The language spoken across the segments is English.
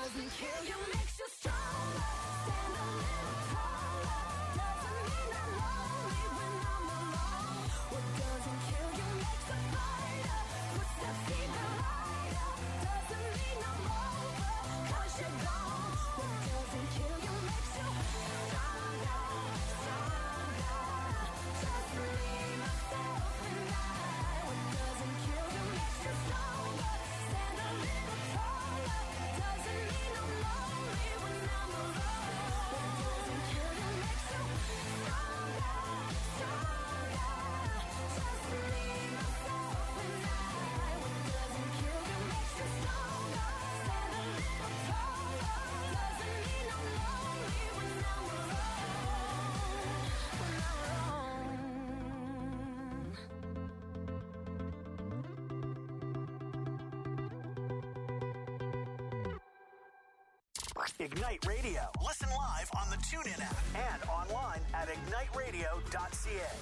doesn't kill you, makes you stronger. Stand a little taller. Doesn't mean I'm lonely when I'm alone. What doesn't kill you makes a fighter. Footsteps even lighter. Doesn't mean I'm over, 'cause you're gone. What doesn't kill you makes you stronger, stronger. Just me, myself, and I. What doesn't kill you makes you stronger. Stand a little taller. Doesn't mean I'm lonely when I'm alone. What doesn't kill you makes you stronger, stronger. Just me, myself, and I. What doesn't kill you makes you stronger. Stand a little taller. Doesn't mean I'm lonely when I'm alone. When I'm Ignite Radio. Listen live on the TuneIn app and online at igniteradio.ca.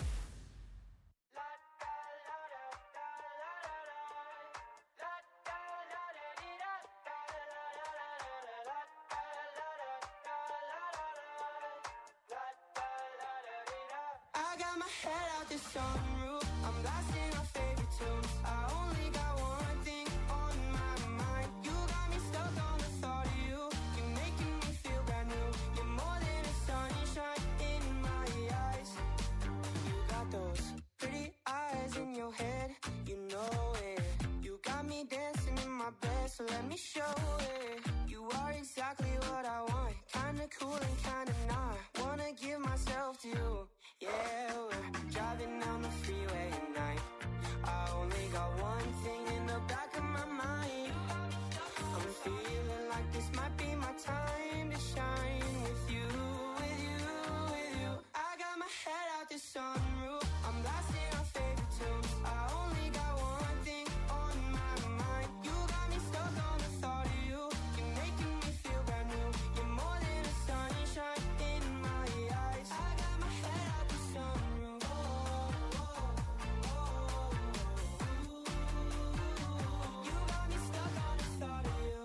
I got my head out the sunroof. I'm blasting our favorite tunes. I only got one thing on my mind. You got me stuck on the thought of you. You're making me feel brand new. You're more than a sunshine in my eyes. You got those pretty eyes in your head. You know it. You got me dancing in my bed, so let me show it. You are exactly what I want. Kinda cool and kinda not. Wanna give myself to you. Yeah, we're driving down the freeway at night. I only got one thing in the back of my mind. I'm feeling like this might be my time to shine with you, with you, with you. I got my head out the sunroof. I'm blasting our favorite tunes. I only got one thing on my mind. You got me stuck on the thought of you. You're making me feel brand new. You're more than a sunshine in my eyes. I got my head out the sunroof. You got me stuck on the thought of you.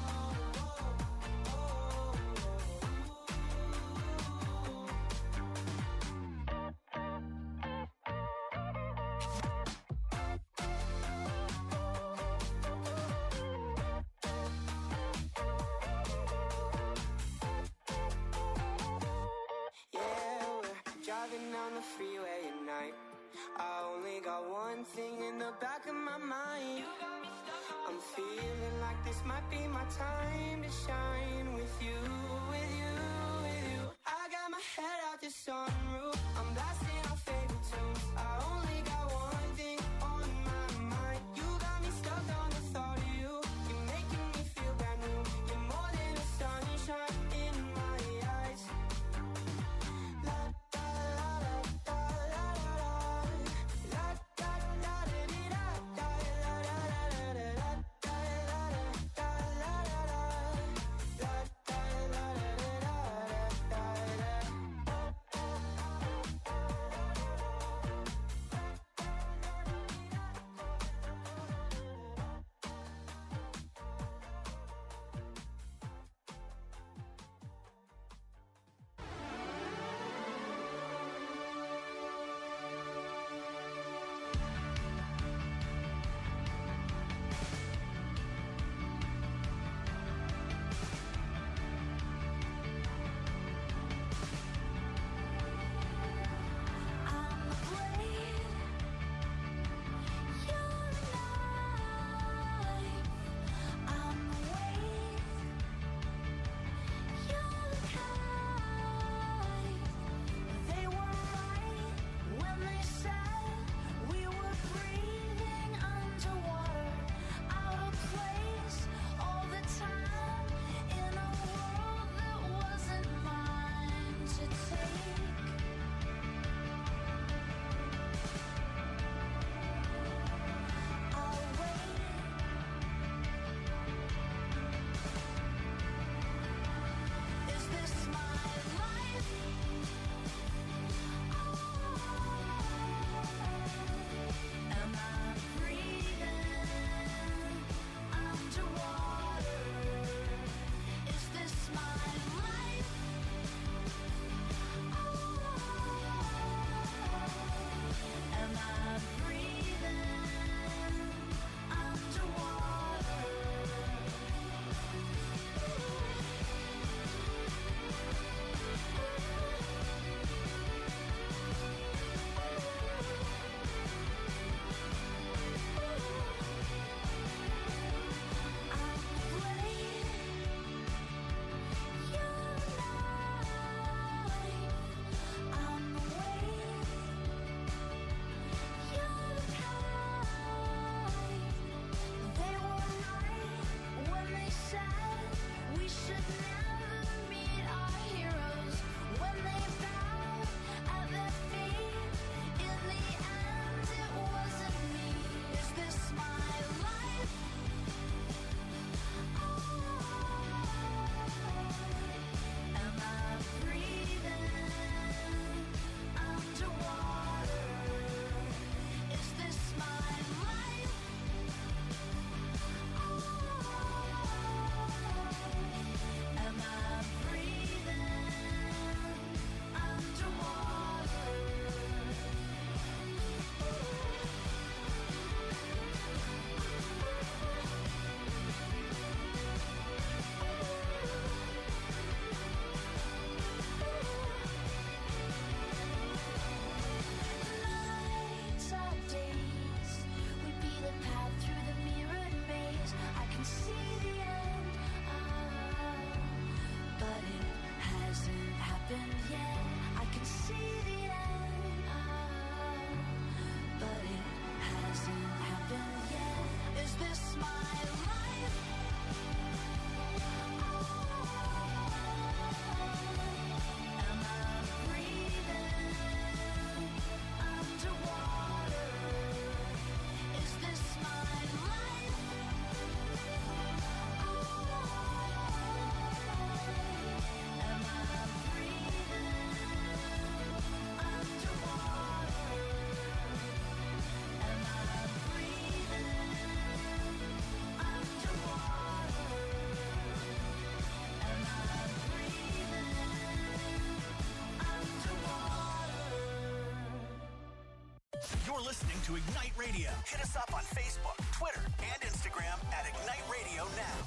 Yeah, we're driving down the freeway at night. I only got one thing in the back of my mind. I'm feeling like this might be my time to shine with you, with you, with you. I got my head out the sunroof. I'm blasting our favorite tunes. I only got one thing on my mind. You got me stuck on the thought of you. You're making me feel brand new. You're more than a sunshine in my eyes. La da la la da la la la. La da da da dee da da la la la la la la da la la da la la la. La da la la la la. to Ignite Radio. Hit us up on Facebook, Twitter, and Instagram at Ignite Radio Now.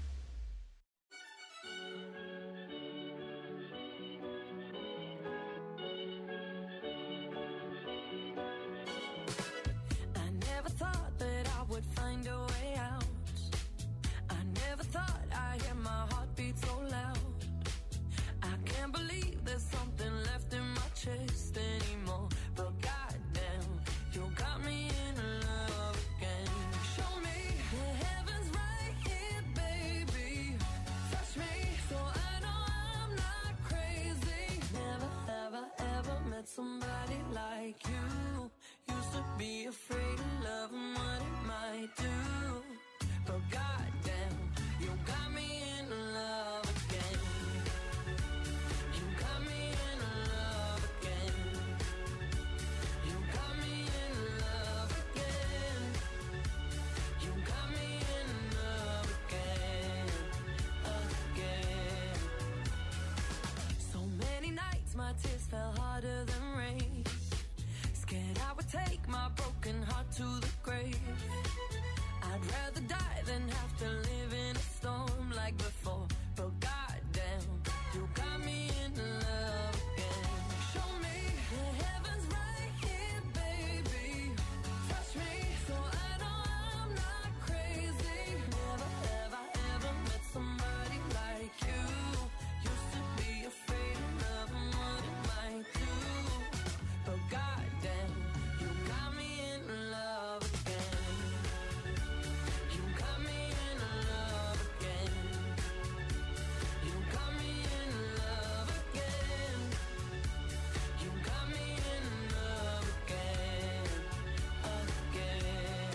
I never thought that I would find a way out. I never thought I'd hear my heartbeat so loud. I can't believe there's something left in my chest anymore. But goddamn, you got me in love again. Show me the heavens right here, baby. Touch me so I know I'm not crazy. Never, ever, ever met somebody like you. Used to be afraid of love and what it might do. But goddamn, you got me in love again. You got me in love again. You got me in love again. You got me in love again, again. So many nights my tears fell harder than rain. Scared I would take my broken heart to the grave. I'd rather die than have to live in a storm like before. But goddamn, you got me in love again. Show me the heavens right here, baby. Touch me so I know I'm not crazy. Never, ever, ever met somebody like you. Used to be afraid of love and what it might do. But goddamn, you got me in love again. You got me in love again. You got me in love again. You got me in love again, again.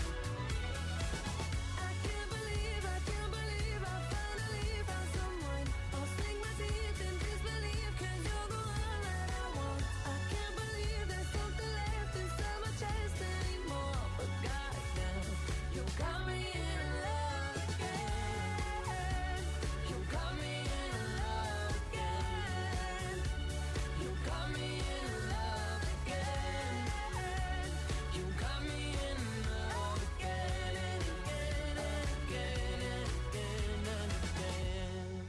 I can't believe I finally found someone. I'll sink my teeth in disbelief 'cause you're the one that I want. I can't believe there's something left inside my chest anymore. But goddamn, you got me in love again. You got me in love again. You got me in love again. You got me in love again and again and again and again and again.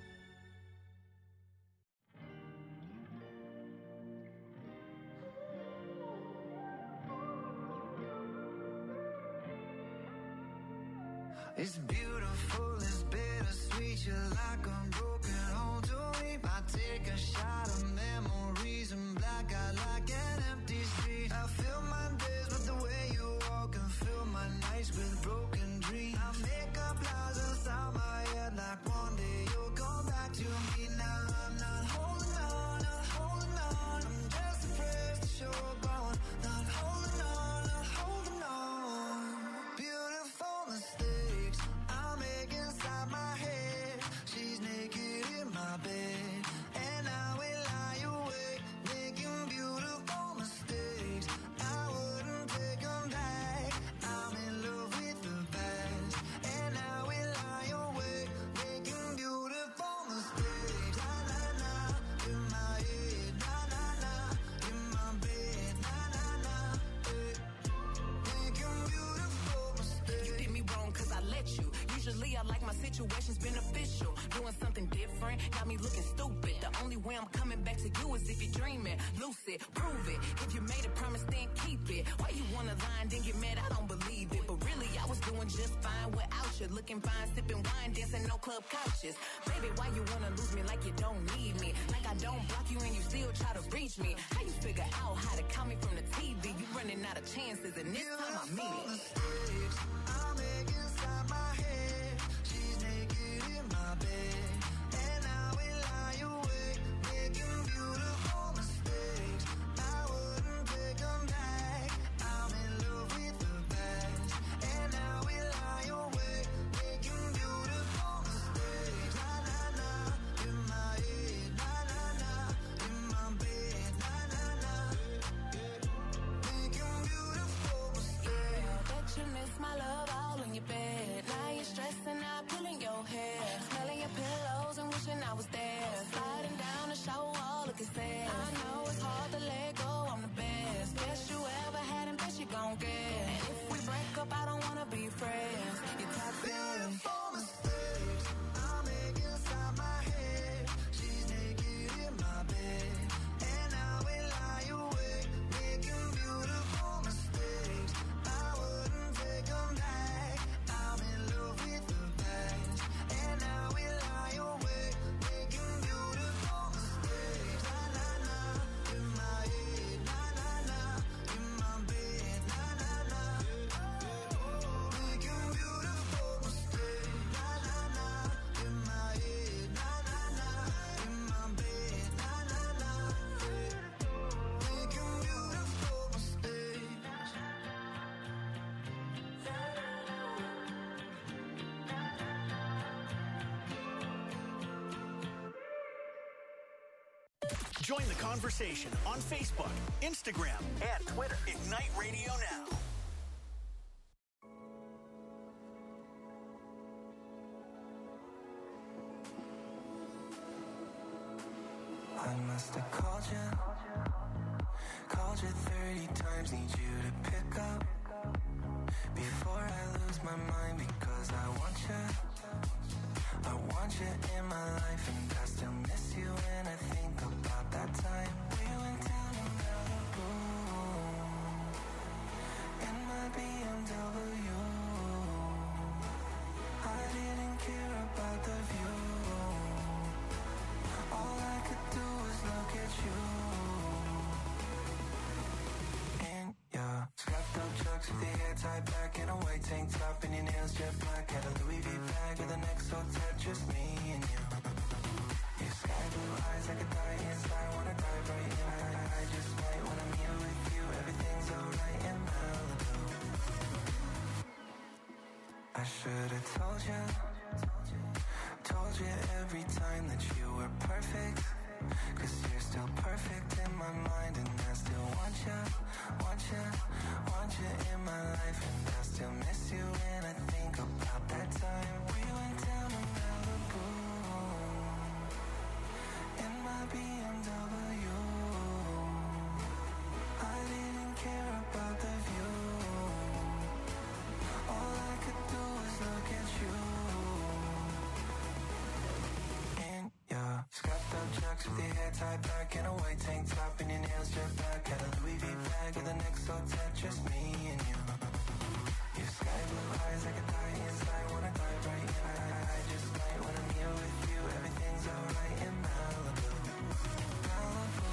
It's beautiful, it's bittersweet. You're like a broken home to me. I take a shot of memories and black out like an empty street. I fill my days with the way you walk and fill my nights with broken dreams. I make up lies inside my head like one day you'll come back to me. Now I'm not holding on, not holding on. I'm just afraid to show going. Not holding on, not holding on. Beautiful mistakes I make inside my head. She's naked in my bed, and I will lie awake, making beautiful mistakes. I wouldn't take them back. I'm in love with the past, and I will lie awake, making beautiful mistakes. Na na na, in my head, na na na, in my bed, na na na, making beautiful mistakes. You did me wrong 'cause I let you. Usually I like my situations beneficial. Doing something different got me looking stupid. The only way I'm coming back to you is if you're dreaming. Lucid, prove it. If you made a promise, then keep it. Why you wanna lie and then get mad? I don't believe it. But really, I was doing just fine without you. Looking fine, sipping wine, dancing no club couches. Baby, why you wanna lose me like you don't need me? Like I don't block you and you still try to reach me. How you figure out how to call me from the TV? You running out of chances and this time I mean it. Mistakes I make inside my head. She's naked in my bed, and I will lie awake, making beautiful mistakes. I wouldn't take them back. I'm in love with the past, and I will lie awake, making beautiful mistakes. Na na na, in my head, na na na, in my bed, na na na, making beautiful mistakes. I bet you miss my love all in your bed. Now you're stressing out, pulling your hair, smelling your pillows and wishing I was there. Sliding down the shower wall Join the conversation on Facebook, Instagram, and Twitter. Ignite Radio Now. I must have called you 30 times, need you to pick up before I lose my mind, because I want you in my life, and I still miss you when I think about that time we went down to Malibu in my BMW. I didn't care about the view. All I could do was look at you. In your scrapped up chucks with your hair tied back in a white tank top and your nails jet black. Had a Louis V bag with an XO tat, just me and you. Your sky blue eyes, I could die inside, wanna dive right in. I just might when I'm here with you. Everything's alright in Malibu. I should've told you every time that you were perfect, 'cause you're still perfect in my mind, and I still want you in my life, and I still miss you when I think about that time we went down to Malibu in my BMW. I didn't care about the view. All I could do was look at you. Yeah, scrapped up chucks with your hair tied back in a white tank top and your nails jet black. Had a Louis V bag with an XO tat, just me and you. Your sky blue eyes, I could die inside, wanna dive right in. I just might when I'm here with you. Everything's alright in Malibu. Malibu.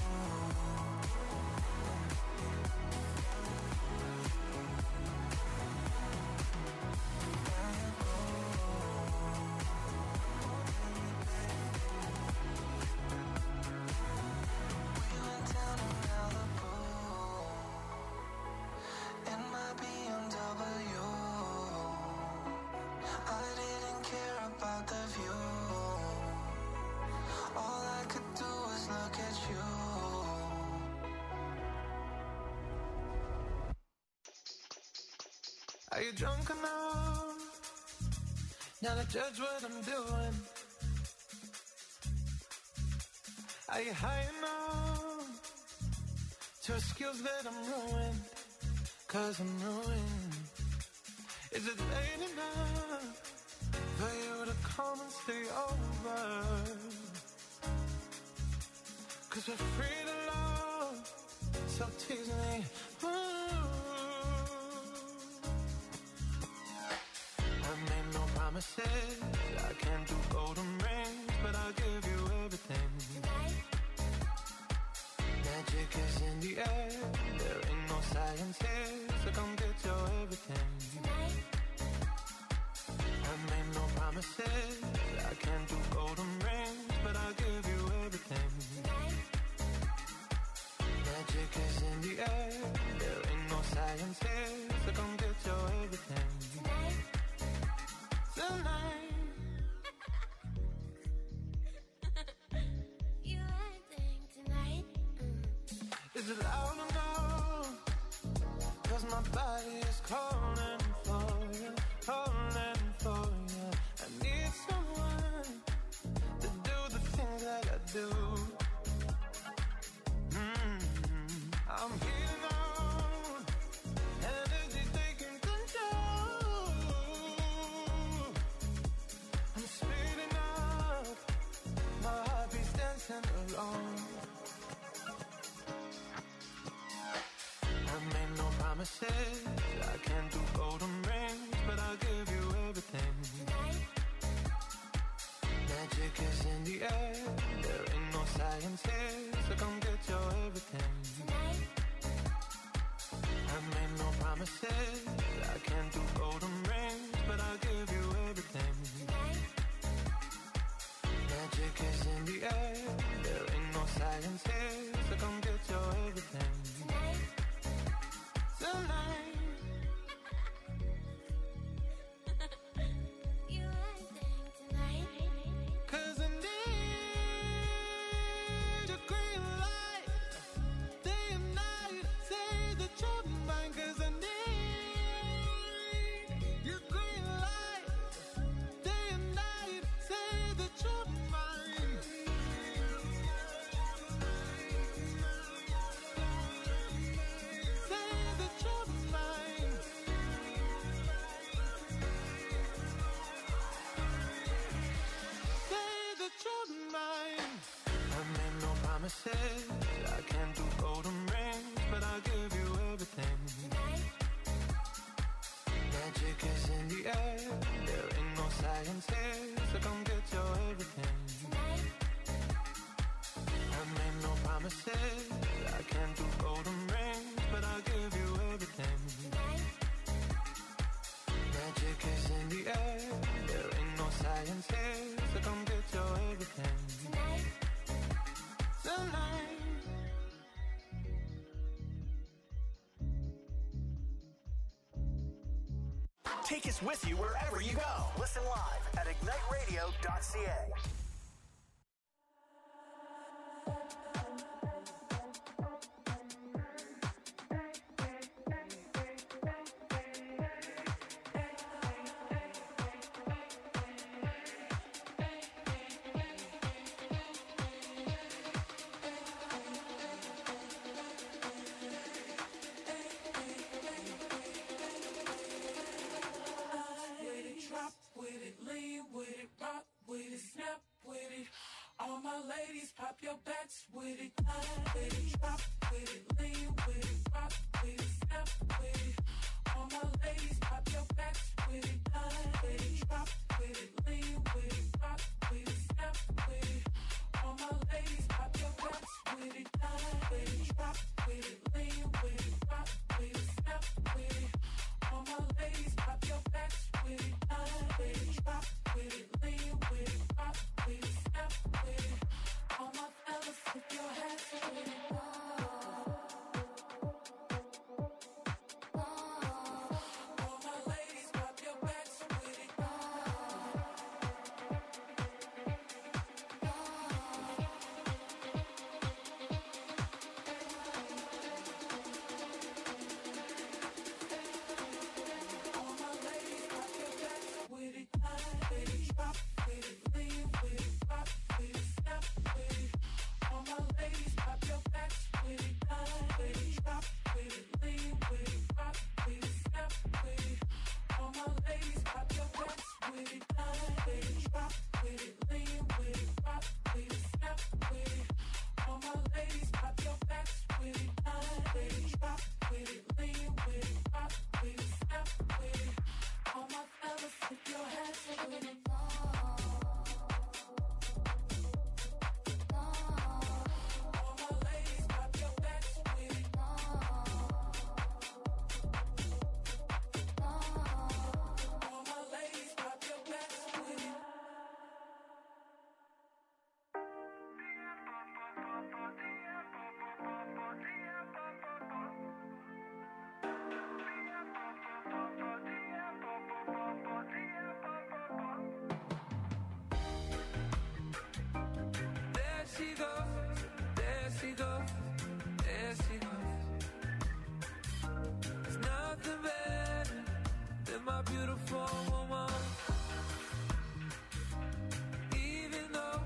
Are you drunk enough now to judge what I'm doing? Are you high enough to excuse that I'm ruined? 'Cause I'm ruined. Is it late enough for you to come and stay over? 'Cause we're free to love, so tease me. I made no promises, I can't do golden rings, but I'll give you everything. Magic is in the air, there ain't no science here, so come get your everything. I made no promises, I can't do golden rings, but I'll give you everything. Magic is in the air, there ain't no science here, so come get your everything. Tonight. You acting tonight? Is it loud enough? 'Cause my body is calling for you, calling for you. I need someone to do the things that I do. I'm heating on, energy taking control. I'm speeding up, my heartbeat's dancing alone. I made no promises, I can't do golden rings, but I'll give you everything. Magic is in the air, there ain't no science here, so come get your everything. I made no promises, I can't do golden rings, but I'll give you everything. Magic is in the air, there ain't no science here, so come get your everything. Tonight. You acting tonight? 'Cause I need your grace. promises. I can't do golden rings, but I'll give you everything. Tonight, Magic is in the air. There ain't no science here, so come get your everything. tonight, I made no promises. I can't do golden rings, but I'll give you everything. tonight, Magic is in the air. There ain't no science here, so come get your everything. tonight. Tonight. Take us with you wherever you go. Listen live at igniteradio.ca. With it, drop with it, lean with it, rock with it, snap with it. All my ladies, pop your backs with it. With it, drop with it, lean with it, rock with it, snap with it. All my ladies, pop your backs with it. With it, drop with it, lean with it, rock with it, snap with it. All my ladies, pop your backs with it. With it, drop with it, lean with it, rock with it, snap with it. All my ladies, pop your backs with it. With it, drop with it, lean with it, rock with it, snap with it. All my fellas, put your hands with it. All my ladies, pop your backs with it. All my ladies, pop your backs with it. With it, drop with it, lean with it, rock with it, snap with it. All my ladies, pop your backs with it. With it, drop with it, lean with it, rock with it, snap with it. All my ladies, pop your backs with it. With it, drop with it, lean with it, rock with it, snap with it. All my ladies, pop your backs with it. With it, drop with it, lean with it, rock with it, snap with it. All my fellas, put your hands with it. All my ladies, pop your backs with it. All my ladies, pop your backs with it. There she goes, there she goes, there she goes. There's nothing better than my beautiful woman. Even though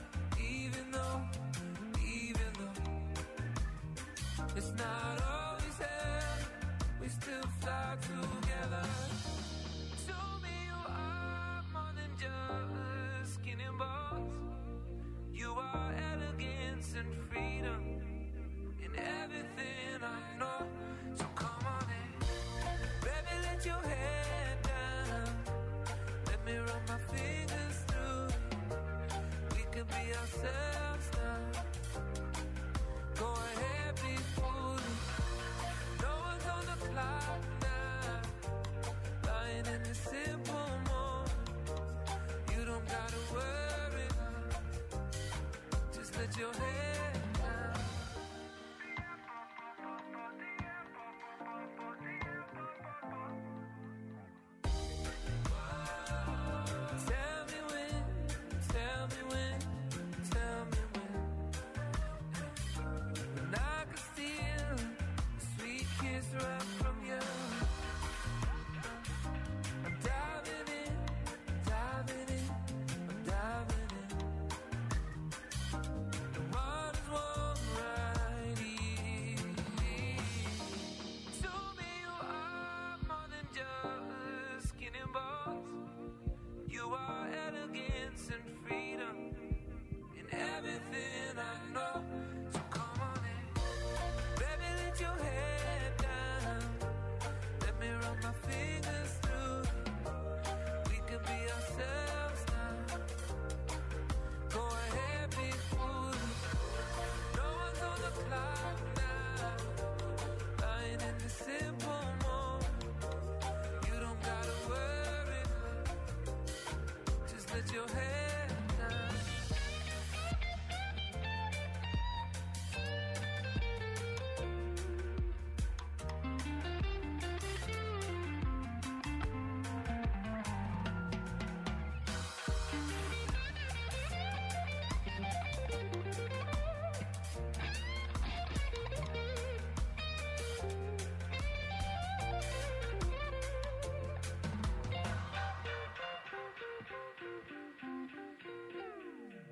it's not always there, we still fly together. Show me you are more than just skin and bones. You are elegance and freedom in everything I know. So come on in, baby, let your head down. Let me run my fingers through it. We can be ourselves now. Go ahead, be foolish.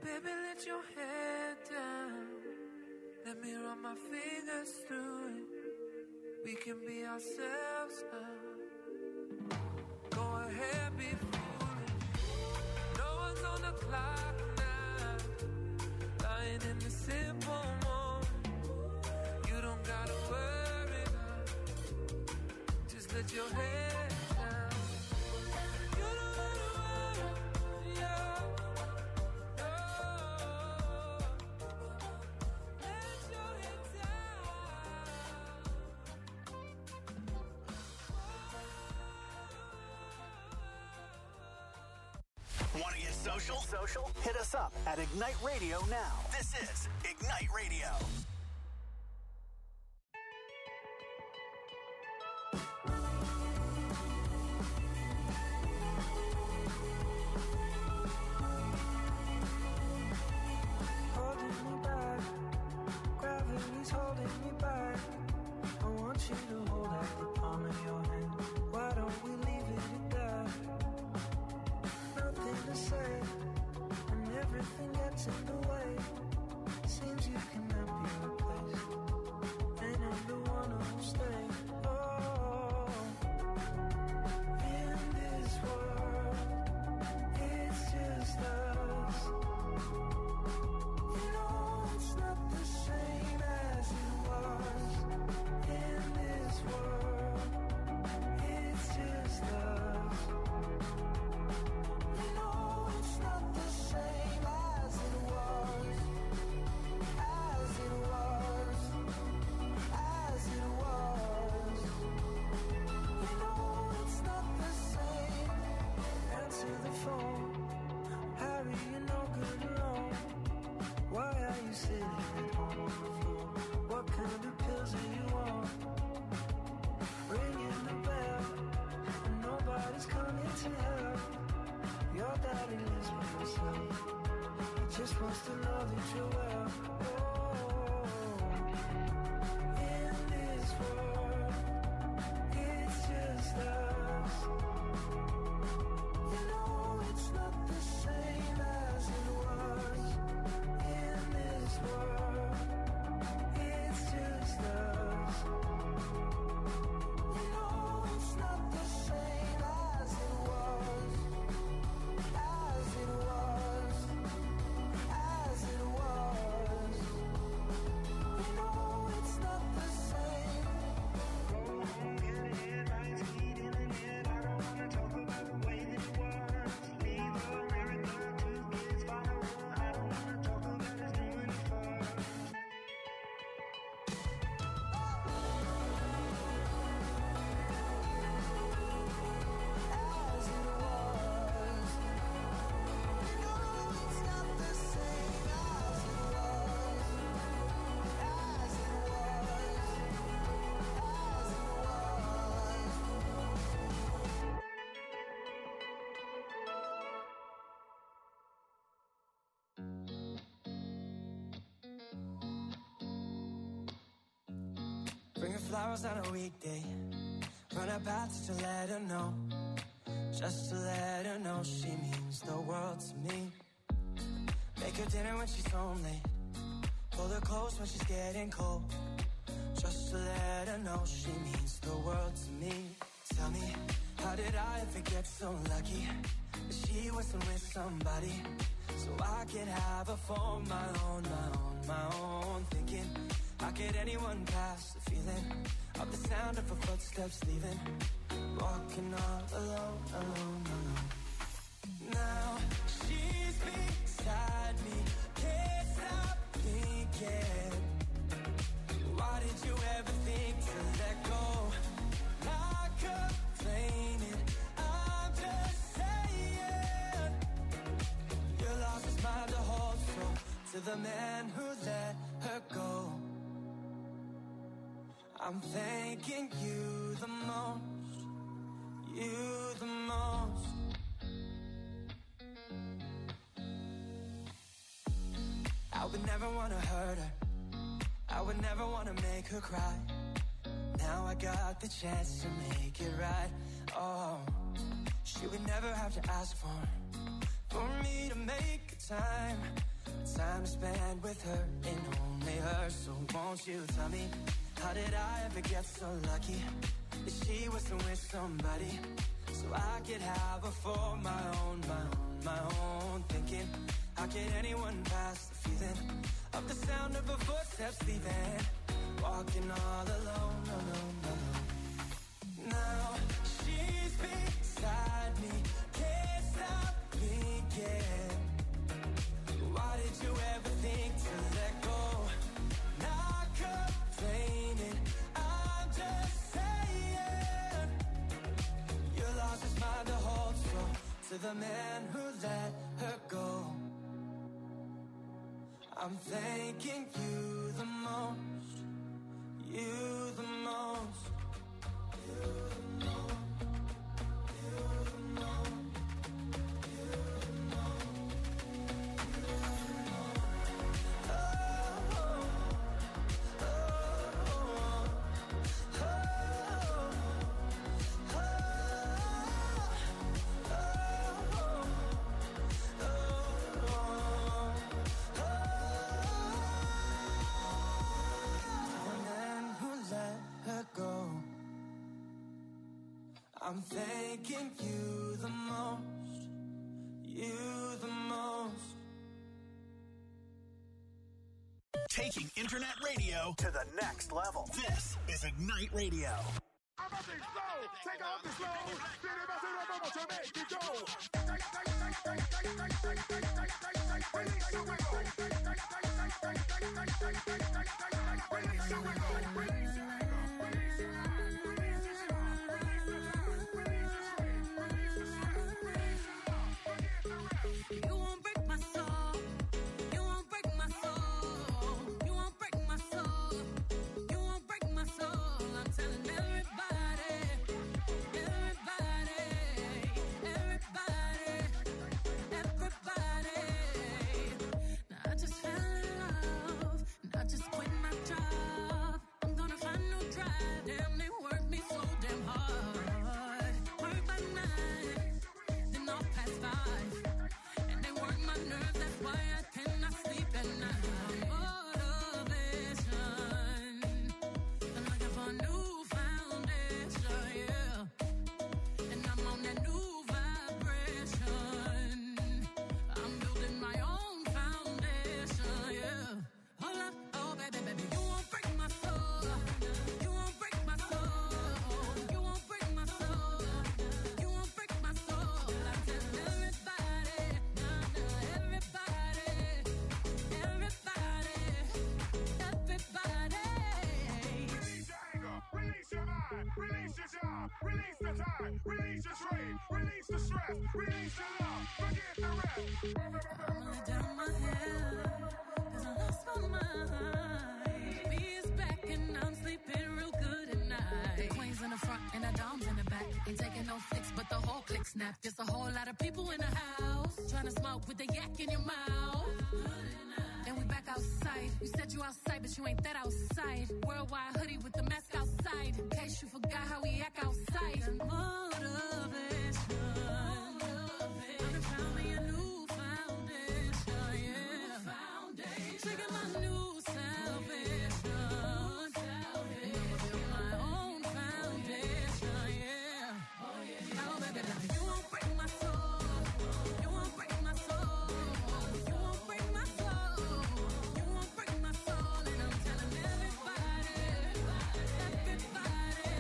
Baby, let your head down. Let me run my fingers through it. We can be ourselves now. Go ahead, be foolish. No one's on the clock now. Lying in the simple moment. You don't gotta worry now. Just let your head down. You don't gotta worry, yeah. Let your head down. Want to get social? Hit us up at Ignite Radio now. This is Ignite Radio. Holding me back, gravity's holding me back. I want you to hold out the palm of your hand. Why don't we leave it at that? Nothing to say, and everything gets in the way. Seems you cannot be replaced, and I'm the one who'll stay. Oh, in this world, it's just us. You know it's not the same as it was. In this world, it's just us. You know it's not the same as it was. As it was. As it was. You know it's not the same. Answer the phone. Harry, you're no good alone. Why are you sitting at home on the floor? What kind of pills are you on? Ringing the bell, and nobody's coming to help. Your daddy lives by himself. He just wants to know that you're well. Oh, in this world, it's just us. You know it's not the same as it was. In this world, it's just us. You know it's not the same as it was. As it was. As it was. You know it's not the same. I don't wanna talk about the way that it was. Leave America, 2 kids, follow her. I don't wanna talk about us doing it first. As it was. You know it's not the same as it was. As it was. As it was. Bring her flowers on a weekday. Run her path just to let her know. Just to let her know she means the world to me. Make her dinner when she's home late. Pull her close when she's getting cold. Just to let her know she means the world to me. Tell me, how did I ever get so lucky that she wasn't with somebody so I could have her for my own, my own, my own. Thinking, how could anyone pass the feeling of the sound of her footsteps leaving? Walking all alone, alone, alone. Now she's beside me, can't stop thinking. Why did you ever think to let go? Not complaining, I'm just saying. You lost his mind to hold so to the man who let her go. I'm thanking you the most, you the most. I would never want to hurt her, I would never want to make her cry. Now I got the chance to make it right. Oh, she would never have to ask for for me to make time to spend with her and only her. So won't you tell me, how did I ever get so lucky that she was with somebody so I could have her for my own, my own. Thinking, how could anyone pass the feeling of the sound of her footsteps leaving, walking all alone, alone, alone. Now she's beside me, can't stop thinking. Why did you ever think to let go? Not complaining, I'm just saying. You lost his mind to hold so to the man who let her go. I'm thanking you the most, you the most, you the most, you the most, you the most, you the most. Oh, oh, oh, oh, oh, I'm thanking you the most, you the most. Taking internet radio to the next level. This is Ignite Radio. Take off the slow. To make it go. Release the wiggle. Release the wiggle. You won't break my soul. You won't break my soul. You won't break my soul. You won't break my soul. I'm telling everybody, everybody, everybody, everybody. Now I just fell in love, and I just quit my job. I'm gonna find no drive. Damn, they work me so damn hard. Work by 9, then off past 5. Nerves, that's why I cannot sleep at night. Motivation, I'm looking for a new foundation, yeah. And I'm on that new vibration. I'm building my own foundation, yeah. Hold up, oh baby, baby, you won't break my soul. You won't break my soul. You won't break my soul. You won't break my soul. I'm telling everybody. Release your job, release the time, release your strain, release the stress, release your love, forget the rest. I'm gonna down my head, 'cause I lost my mind. B is back and I'm sleeping real good at night. The queen's in the front and the dom's in the back. Ain't taking no flicks, but the whole click snap. Just a whole lot of people in the house, trying to smoke with the yak in your mouth. Then we back outside. You said you outside, but you ain't that outside. Worldwide hoodie with the mask outside. In case you forgot how we act outside. Motivation. I done found me a new foundation, yeah. Trigger my new salvation. And I'ma build my own foundation, yeah. Oh, baby, baby, you won't break my soul. You won't break my soul. You won't break my soul. You won't break my soul. And I'm telling everybody, everybody,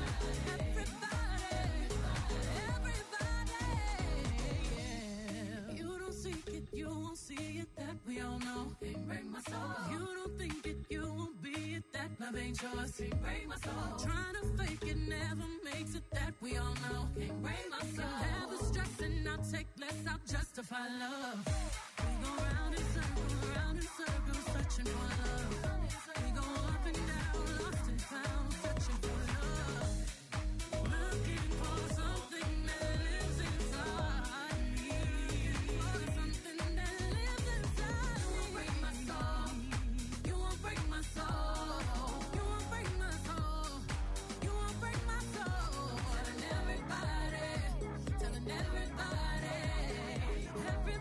yeah. You don't seek it, you won't see it, that we all know. Can't break my soul. You don't think it, you won't be it, that love ain't yours. Can't break my soul. Trying to fake it never makes it, that we all know. Can't break my soul. Never stressing, I'll take less, I'll justify love. We go round in circles, searching for love. We go up and down, lost and found, searching for love. Looking for something that lives inside me. For something that lives inside me. You won't break my soul. You won't break my soul. You won't break my soul. You won't break my soul. Telling everybody, everybody.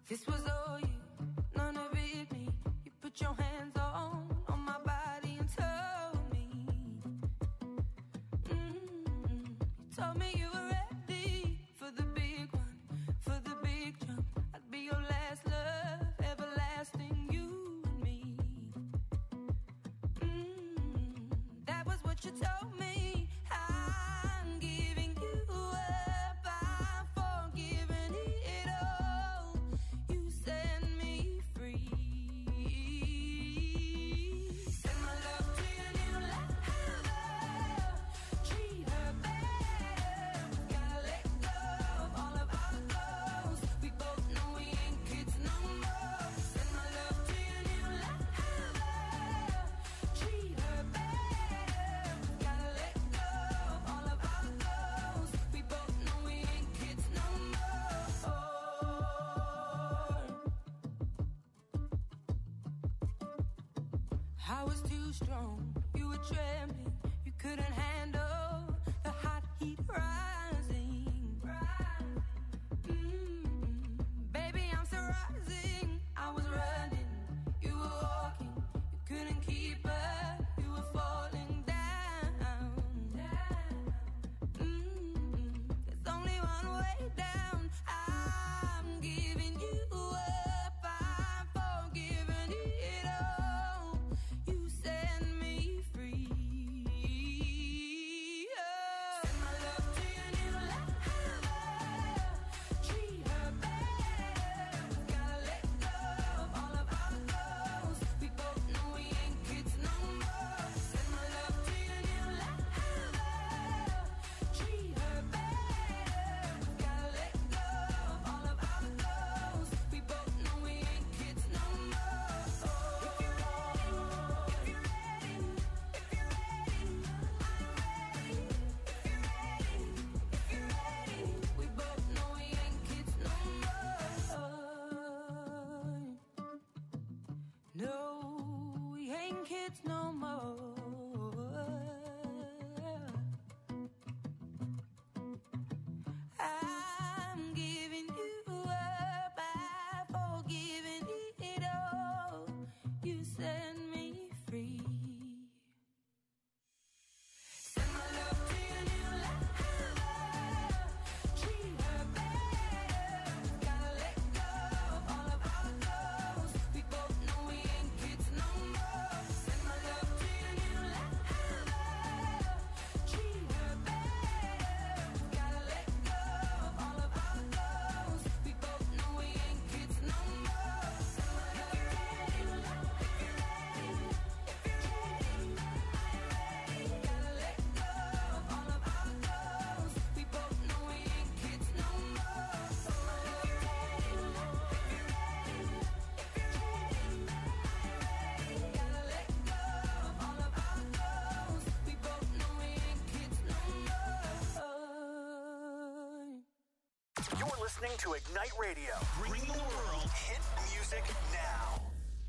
This was all you, none of it me. You put your hands on my body and told me. You told me you were ready for the big one, for the big jump. I'd be your last love, everlasting, you and me. That was what you told me. I'm giving you up, I'm forgiving it all. You set me free. Send my love to your new lover. Treat her better. Gotta let go of all of our goals. We both know we ain't kids no more. Send my love to your new lover. Treat her better. Gotta let go of all of our goals. We both know we ain't kids no more. I was too strong, you were trembling, you couldn't handle the hot heat rising. Baby, I'm still rising. I was running, you were walking, you couldn't keep up, you were falling down. There's only one way down. I'm giving you up, I'm forgiving it all. You set me free. Send my love to your new lover. Treat her better. Gotta let go of all of our goals. We both know we ain't kids no more. Send my love to your new lover. Treat her better. Gotta let go of all of our goals. We both know we ain't kids no more. If you're ready, if you're ready, if you're ready, I'm ready. If you're ready, if you're ready, we both know we ain't kids no more. No, we ain't kids no more. I'm giving you up, I'm forgiving it all. You set me free. Send my love to your new lover. Treat her better. Gotta let go of all of our goals. We both know we ain't kids no more. Send my love to your new lover. Treat her better. Gotta let go of all of our goals. We both know we ain't kids no more. Send my love. If you're ready, if you're ready, if you're ready, I'm ready. Gotta let go of all of our goals. We both know we ain't kids no more. If you're ready, if you're ready, if you're ready, I'm ready. Gotta let go of all of our goals. We both know we ain't kids no more. You're listening to Ignite Radio, bringing the world hit music now.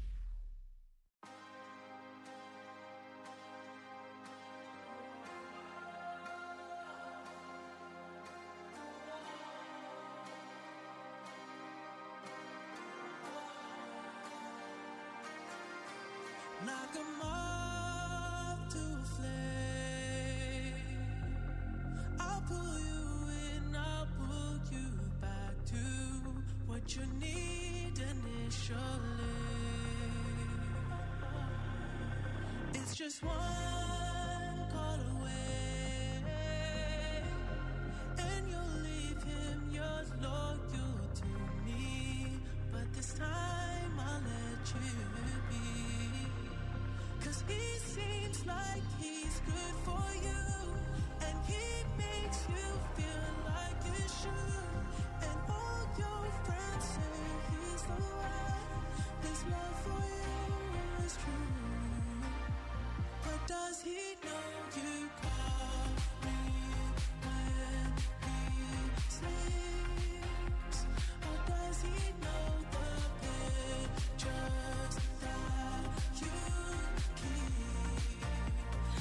Like a moth to a flame, I'll pull you in, I'll pull you back to what you need initially. It's just one call away, and you'll leave him, you're loyal to me. But this time I'll let you be. 'Cause he seems like he's good for you, and he makes you feel like you should. And all your friends say he's the one. His love for you is true. But does he know you call me when he sleeps? Or does he know the pictures that you keep?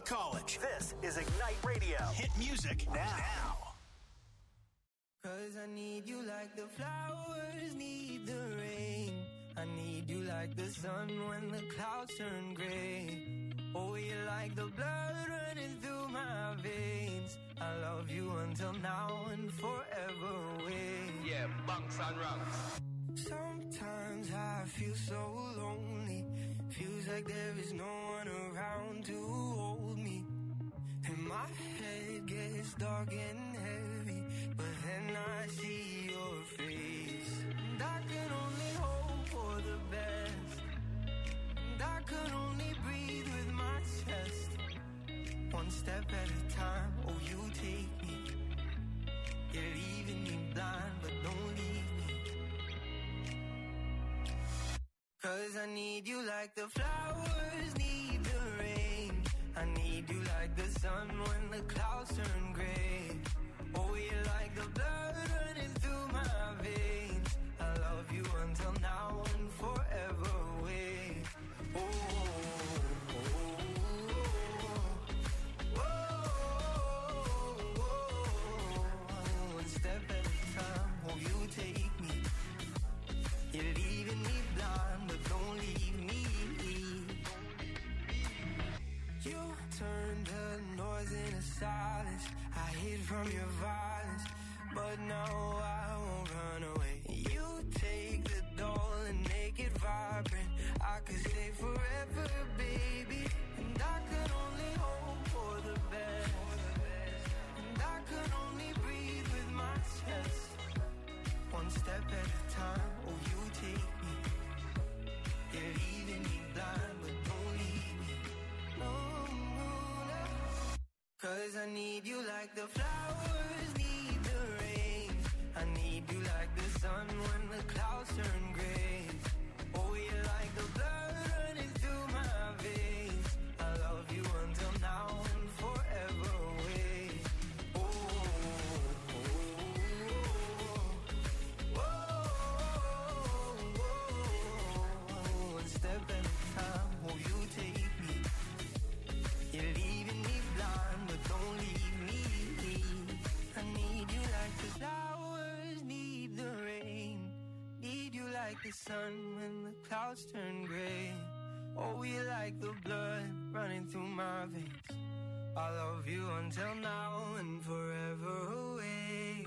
college. This is Ignite Radio. Hit music now. Cause I need you like the flowers need the rain. I need you like the sun when the clouds turn gray. Oh, you're like the blood running through my veins. I love you until now and forever away. Yeah, bunks and rungs. Sometimes I feel so lonely. Feels like there is no one around to hold me. And my head gets dark and heavy, but then I see your face. And I can only hope for the best. And I can only breathe with my chest. One step at a time, oh you take me. You're leaving me blind, but don't leave me. Cause I need you like the flowers need the rain. I need you like the sun when the clouds turn gray. Oh, you're like the blood running through my veins. I love you until now and forever away. Oh, oh, oh, oh, oh. One step at a time, oh, you take me. You're leaving me blind, but don't leave me. You turned the noise into silence. I hid from your violence, but now I won't run away. You take the doll and make it vibrant. I could stay forever, baby. And I could only hope for the best. And I could only breathe with my chest. One step at a time, oh you take me. You're leaving me blind, but don't leave me. No, no, no. Cause I need you like the flowers need the rain. I need you like the sun when the clouds turn gray. Oh, you're like the blood running through my veins. I love you until now and forever away. Oh, oh, oh, oh, oh. One step at a time, oh, you take me. You're leaving me blind, but don't leave me. I need you like the flowers need the rain. Need you like the sun when the clouds turn gray. Oh, you like the blood running through my veins. I love you until now and forever away.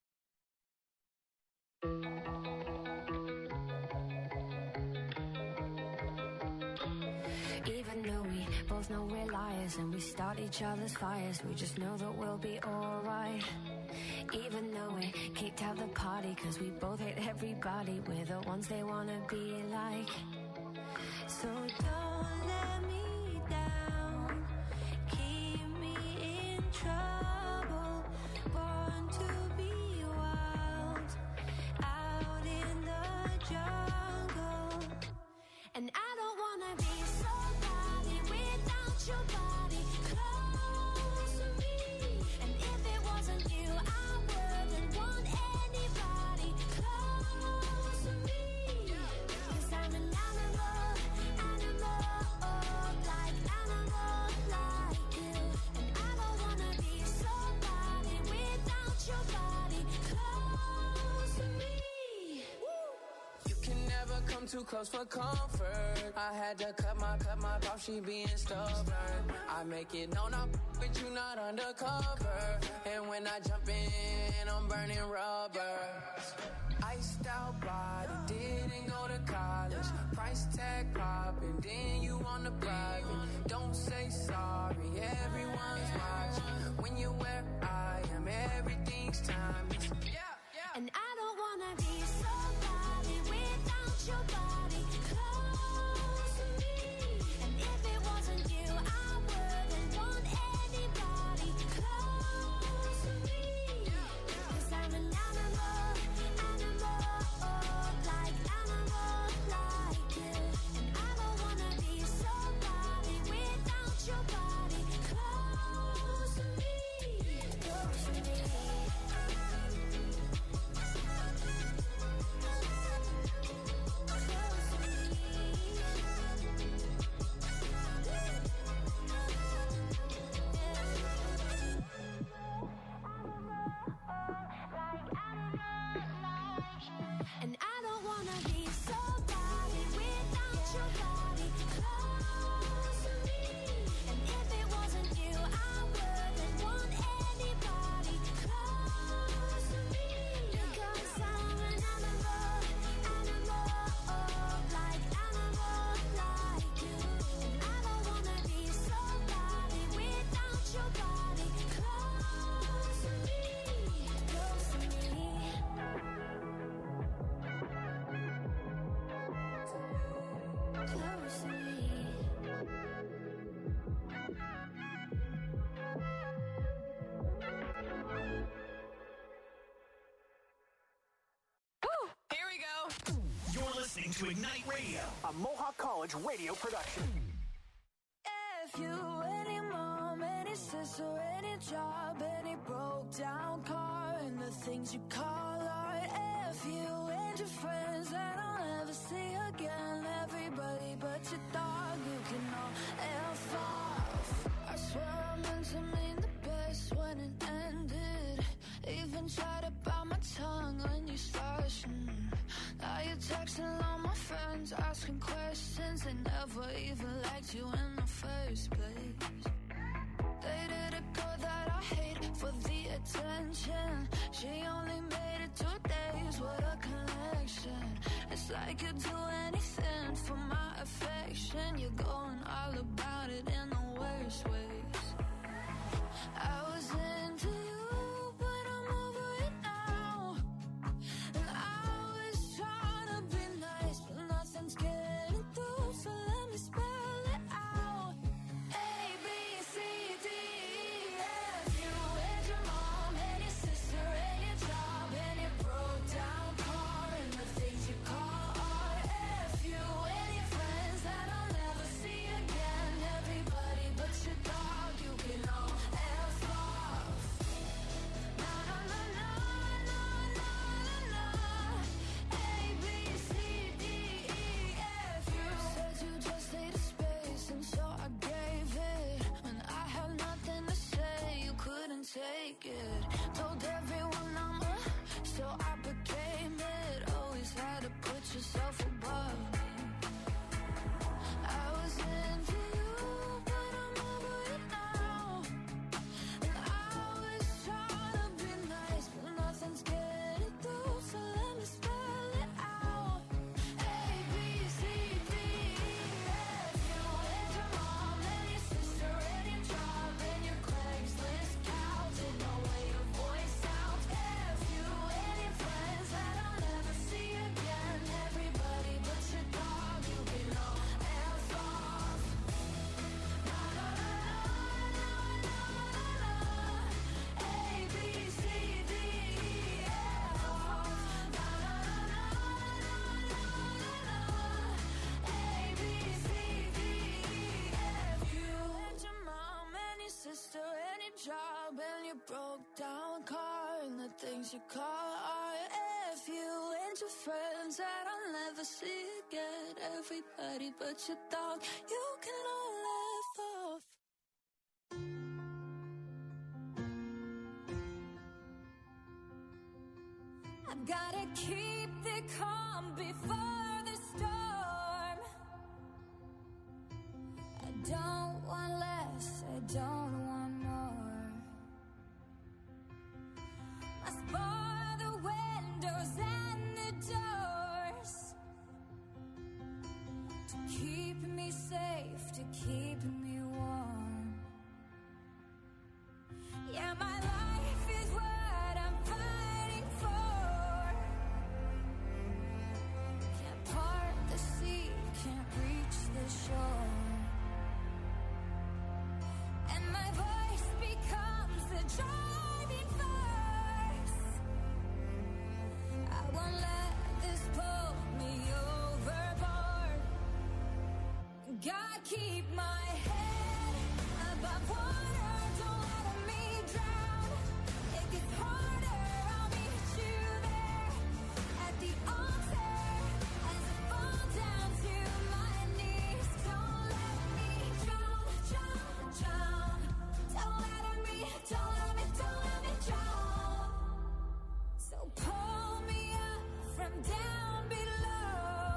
Even though we both know we're liars and we start each other's fires, we just know that we'll be alright. Even though we kicked out the party cause we both hate everybody, we're the ones they wanna be like. So don't let me down, keep me in trouble, born to be wild, out in the jungle. And I don't wanna be somebody without your body close to me. And if it wasn't you, I wouldn't want anybody close to me. Cause I'm an animal, like animal like you. And I don't wanna be somebody without your body close to me. You can never come too close for comfort. I had to cut my off, she being stubborn. I make it known I'm with you, not undercover. And when I jump in, I'm burning rubber. Iced out body, didn't go to college. Price tag popping, then you on the private. Don't say sorry, everyone's watching. When you're where I am, everything's timeless. And I don't wanna be somebody without your body close to me. And if it wasn't you, I wouldn't want anybody close to me. Cause I'm an animal, like animal like you. And I don't wanna be somebody without your body close to me. Close to me. to Ignite Radio, a Mohawk College radio production. If you, any mom, any sister, any job, any broke down car, and the things you call art. If you and your friends that I'll never see again, everybody but your dog, you can all F off. I swear I meant to mean the best when it ended. Even tried to bite my tongue when you started. Now you're texting all my friends, asking questions. They never even liked you in the first place. Dated a girl that I hate for the attention. She only made it 2 days with a connection. It's like you'd do anything for my affection. You're going all about it in the worst ways. I was into you, but I'm over it now. And I was trying to be nice, but nothing's getting through. So let me spell it out. A, B, C, D, E, F. You and your mom and your sister and your job and your broke down car and the things you call art. F. You and your friends that I'll never see again. Everybody but your dog, you can all F off. Na na na na na na na na. A, B, C, D, E, F. You said you just needed space, and so I gave it. When I had nothing to say, you couldn't take it. Told everyone I'm a, so I became it. Always had to put yourself above me. I was into you, but I'm over it now. And I was trying to be nice, but nothing's getting through. So let me spell it out. A, B, C, D, E, F. You and your mom and your sister and your job and your Craigslist couch and the way your voice sounds. F. You and your friends that I'll never see again. Everybody but your dog, you can all F off. Na na na na na na na. A, B, C, D, E, F off. Na na na na na na na. A, B, C, D, E, F. You and your mom and your sister and your job and your broke down car and the things you call art. F. You and your friends that I'll never see again. Everybody but your dog, you can all F off. I've gotta keep the calm before the storm. I don't want less, I don't want more. Must bar the windows and the doors to keep me safe, to keep me warm. Yeah, my life is what I'm fighting for. Can't part the sea, can't reach the shore. And my voice becomes the driving force. I won't let this pull me overboard. God, keep my head above water, don't let me drown. It gets harder, I'll meet you there at the altar as I fall down to my knees. Don't let me drown, drown, drown. Don't let me drown. So pull me up from down below,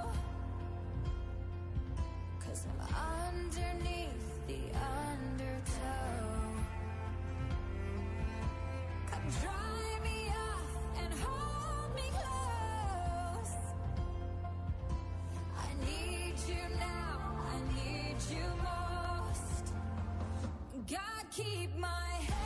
'cause I'm underneath the undertow. Come dry me off and hold me close. I need you now, I need you most. God, keep my head